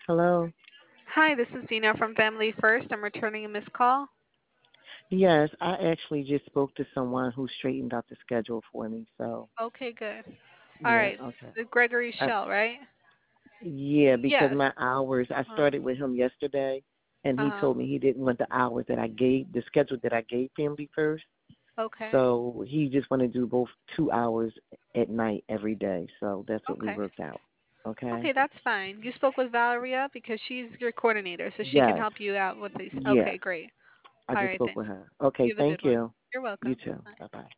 Hello. Hi, this is Dina from Family First. I'm returning a missed call. Yes, I actually just spoke to someone who straightened out the schedule for me. So, Okay, good. All yeah, right, okay. Gregory I, Shell, right? yeah, because Yes. my hours, I Uh, started with him yesterday, and he uh, told me he didn't want the hours that I gave, the schedule that I gave him be first. okay. So he just want to do both 2 hours at night every day. So that's what we Okay. worked out. Okay. Okay, that's fine. You spoke with Valeria because she's your coordinator, so she can Yes. help you out with these. Yes. Okay, great. I All just right spoke then. with her. Okay. You have a Thank good one. you. You're You welcome. too. Bye. Bye bye.